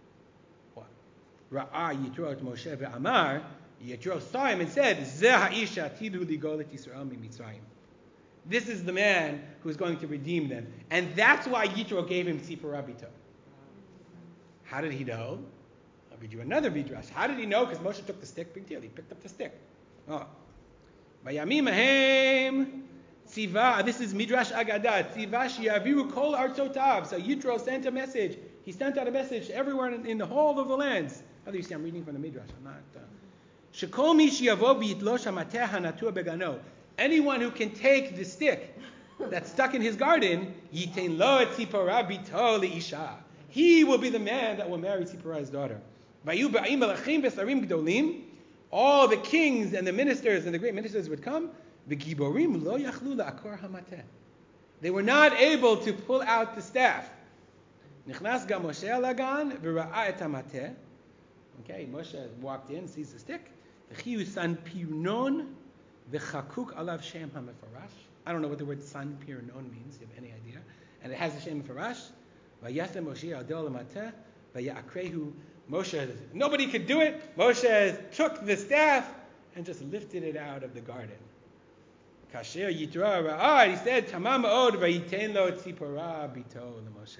Ra'ah Yitro et Moshe ve'amar, Yitro saw him and said, Zeh ha'isha tidu ligolet Yisrael miMitzrayim. This is the man who is going to redeem them. And that's why Yitro gave him Tzipor Rabito. How did he know? I'll read you another midrash. How did he know? Because Moshe took the stick, big deal. He picked up the stick. Oh. Vayamim ahem tziva, this is Midrash Agadah, tziva shiyaviru kol artzotav. So Yitro sent a message. He sent out a message everywhere in, in the whole of the lands. How do you see? I'm reading from the Midrash. I'm not. Shekol mi sheyavo v'yitlosh hamateh hanatur begano. Anyone who can take the stick that's stuck in his garden, yitein lo tzipora bito leisha. He will be the man that will marry Tzipporah's daughter. Vayu ba'im melachim v'sarim gdolim. All the kings and the ministers and the great ministers would come. V'giborim lo yachlu la'akor hamateh. They were not able to pull out the staff. Nichnas gam Moshe alagan v'ra'a et hamateh. Okay, Moshe walked in, sees the stick. V'chiyu san pirnon v'chakuk alav shem hamefarash. I don't know what the word san pirnon means. You have any idea? And it has the Shem Farash. Vayasem Moshe al Dol Mateh, Vayakrehu. Moshe, nobody could do it. Moshe took the staff and just lifted it out of the garden. Kasher Yitra Ra'ah, he said, Tamam Od Vayiten Lo Tzipora Bito LeMoshe.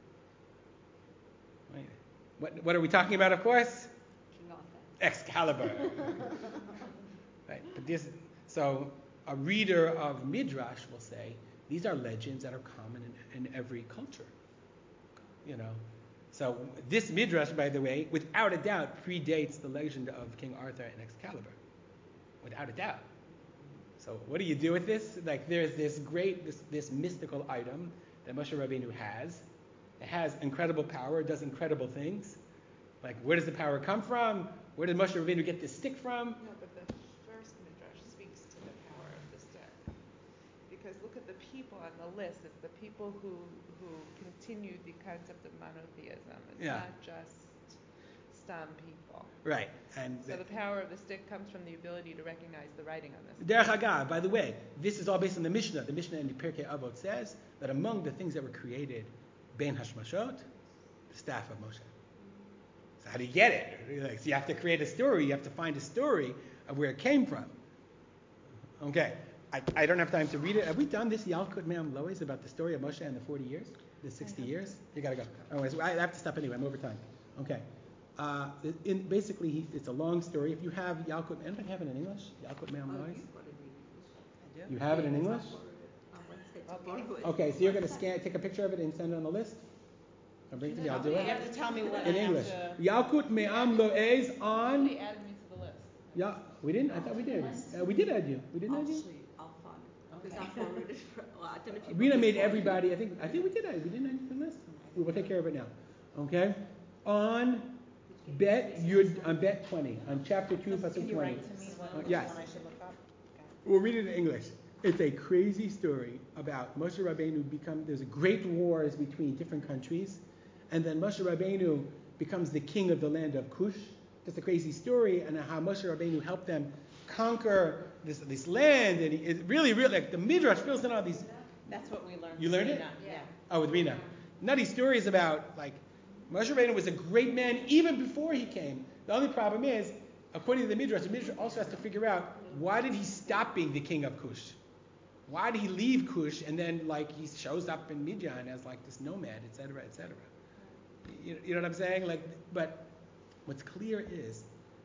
What, what are we talking about, of course?
King Arthur.
Excalibur. Right. But this, so a reader of Midrash will say, these are legends that are common in, in every culture. You know. So this Midrash, by the way, without a doubt, predates the legend of King Arthur and Excalibur. Without a doubt. So what do you do with this? Like there's this great, this, this mystical item that Moshe Rabbeinu has. It has incredible power, it does incredible things. Like where does the power come from? Where did Moshe Rabbeinu get this stick from?
No, but the first Midrash speaks to the power of the stick. Because look at the people on the list. It's the people who, who continued the concept of monotheism. It's
Yeah.
not just stum people.
Right. And
So the power of the stick comes from the ability to recognize the writing on this.
Derech Hagav, by the way, this is all based on the Mishnah. The Mishnah in the Pirkei Avot says that among the things that were created, Ben Hashmashot, the staff of Moshe. So how do you get it? Like, so you have to create a story. You have to find a story of where it came from. Okay. I, I don't have time to read it. Have we done this Yalkut Me'am Lois about the story of Moshe and the forty years? The sixty years? You got to go. Otherwise, I have to stop anyway. I'm over time. Okay. Uh, in, basically, he, it's a long story. If you have Yalkut, anybody have it in English? Yalkut Me'am
Oh,
Lois?
you've got it in English.
You have it in English?
I once had to borrow it.
Okay, so you're going to scan, take a picture of it and send it on the list? I'll bring it to you. I'll do
You
it.
have to tell me what
In
I have
English.
to-
Yalkut Me'am Lo'ez on...
Somebody added me to the list.
Yeah, we didn't? I thought we did. Uh, we did add you. We didn't
I'll
add you?
show you. I'll find it. Because I borrowed it from, well, I don't know if you
Rina
got
made
it.
everybody, I think, I think we did add you. We didn't add you to the list? We will take care of it now. Okay? On bet, Yud, on bet twenty, on chapter two, pasuk twenty. Uh, yes. We'll read it in English. It's a crazy story about Moshe Rabbeinu become, there's a great wars between different countries, and then Moshe Rabbeinu becomes the king of the land of Cush. Just a crazy story, and how Moshe Rabbeinu helped them conquer this this land, and it really, really, like the Midrash fills in all these.
That's what we learned.
You learned it?
Yeah.
Oh, with Rina. Nutty stories about, like, Moshe Rabbeinu was a great man even before he came. The only problem is, according to the Midrash, the Midrash also has to figure out, why did he stop being the king of Cush? Why did he leave Cush and then, like, he shows up in Midian as, like, this nomad, et cetera, et cetera. You, you know what I'm saying? Like, but what's clear is,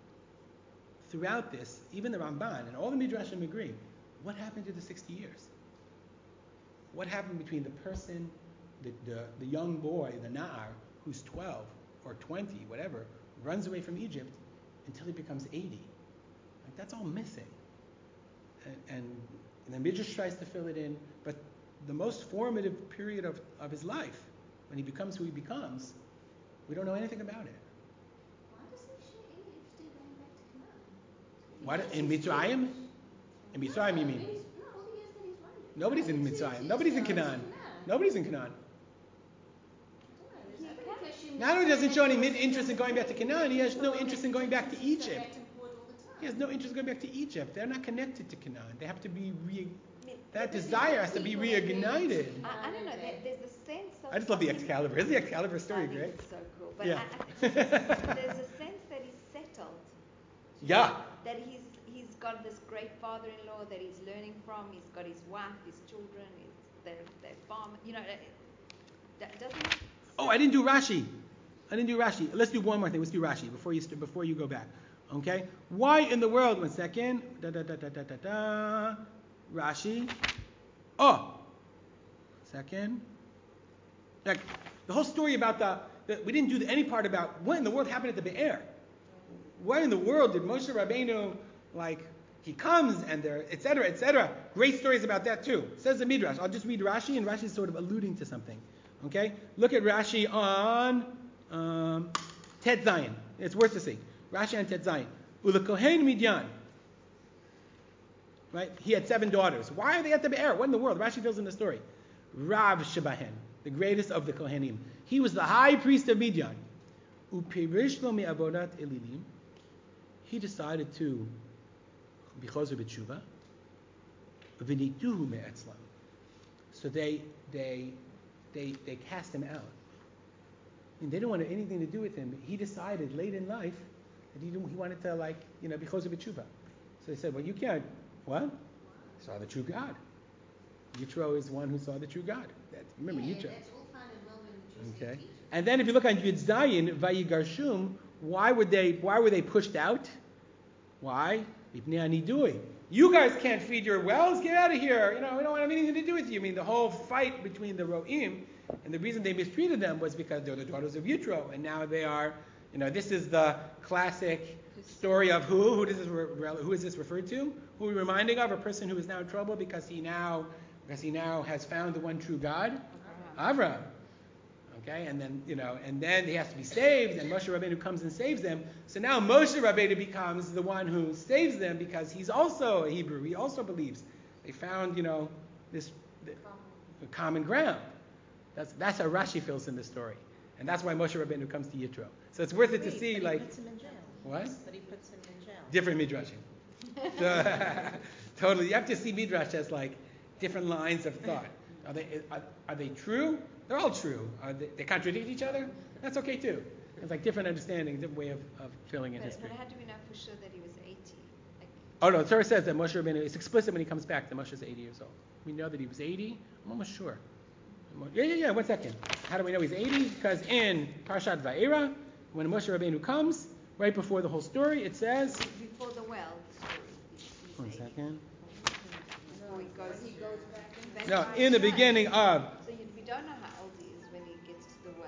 throughout this, even the Ramban and all the Midrashim agree, what happened to the sixty years? What happened between the person, the, the, the young boy, the Na'ar, who's twelve or twenty, whatever, runs away from Egypt until he becomes eighty? Like, that's all missing. And, and, and the Midrash tries to fill it in, but the most formative period of, of his life, when he becomes who he becomes, we don't know anything about it.
Why doesn't he show any interest in going back to Canaan?
What, in Mitzrayim? In Mitzrayim, you mean?
No, all the years that he's running.
Nobody's in Mitzrayim. Nobody's in Canaan. Nobody's in Canaan. Not only doesn't show any interest in going back to Canaan, he has no interest in going back to Egypt. He has no interest in going back to Egypt. They're not connected to Canaan. They have to be re- that desire has to be reignited.
I, I don't know. There, there's a sense of.
I just love the Excalibur. Isn't the Excalibur story
I think
great?
It's so cool. But
Yeah.
I, I think there's a sense that he's settled.
Yeah.
That he's he's got this great father-in-law that he's learning from. He's got his wife, his children, his their their farm. You know, that doesn't. It
Oh, I didn't do Rashi. I didn't do Rashi. Let's do one more thing. Let's do Rashi before you st- before you go back. Okay? Why in the world? One second. Da da da da da da da. Rashi. Oh. Second. Like the whole story about the, the we didn't do the, any part about what in the world happened at the Be'er. Why in the world did Moshe Rabbeinu, like, he comes and there, et cetera, et cetera. Great stories about that too. Says the Midrash. I'll just read Rashi, and Rashi is sort of alluding to something. Okay? Look at Rashi on um, Tet Zayin. It's worth to see. Rashi on Tet Zayin. Ulekohen Midyan. Right? He had seven daughters. Why are they at the Be'er? What in the world? Rashi tells in the story. Rav Shebahen, the greatest of the Kohanim. He was the high priest of Midian. Upirish lo me'avodat elilim. He decided to be chozer b'tshuva. V'nituhu me'etzlam. So they they they, they cast him out. And they didn't want anything to do with him. He decided late in life that he, didn't, he wanted to, like, you know, be closer to Tshuva. So they said, well, you can't. What? Saw the true God. Yitro is one who saw the true God. That's, remember,
yeah,
Yitro.
that's all fine and well when the Jews
Okay.
say Jesus.
And then if you look on Yud Zayin, Vayigarshum, why would they? Why were they pushed out? Why? You guys can't feed your wells. Get out of here. You know, we don't want anything to do with you. I mean, the whole fight between the Ro'im, and the reason they mistreated them was because they're the daughters of Yitro, and now they are. You know, this is the classic story of who? Who does this? Who is this referred to? Who are we reminding of? A person who is now in trouble because he now, because he now has found the one true God, Avraham. Okay, and then you know, and then he has to be saved, and Moshe Rabbeinu comes and saves them. So now Moshe Rabbeinu becomes the one who saves them because he's also a Hebrew. He also believes. They found, you know, this the, the common ground. That's that's how Rashi feels in the story, and that's why Moshe Rabbeinu comes to Yitro. So it's worth it to see,
but
like,
he puts him in jail.
what?
But he puts him in jail.
Different midrashim. So, totally, you have to see midrash as like different lines of thought. Are they are, are they true? They're all true. Are they, they contradict each other? That's okay too. It's like different understanding, different way of, of filling in
But,
history.
but how do we know for sure that he was eighty? Like,
Oh no, the Torah says that Moshe Rabbeinu, it's explicit when he comes back that Moshe is eighty years old. We know that he was eighty. I'm almost sure. Yeah, yeah, yeah. One second. How do we know he's eighty? Because in Parshat Va'era, when Moshe Rabbeinu comes, right before the whole story, it says.
before the well story. He's, he's
One
eighty.
second.
Before he goes, he goes back. That's
No,
right,
in the
right.
beginning of.
So you, we don't know how old he is when he gets to the well.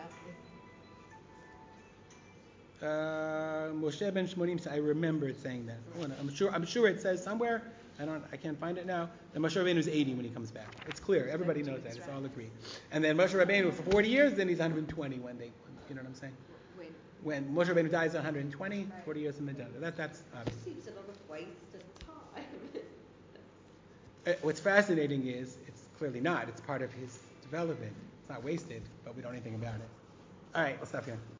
Uh, Moshe ben Shmonim, I remember it saying that. Hold on, I'm sure. I'm sure it says somewhere. I don't. I can't find it now. That Moshe Rabbeinu is eighty when he comes back. It's clear. Everybody knows that. It's all agreed. And then Moshe Rabbeinu for forty years. Then he's one hundred twenty when they. You know what I'm saying?
When?
When Moshe Rabbeinu dies, one hundred twenty. forty years in the desert. That that's obvious.
Seems a lot of waste of time.
Uh, What's fascinating is it's clearly not. It's part of his development. It's not wasted, but we don't know anything about it. All right, let's stop here.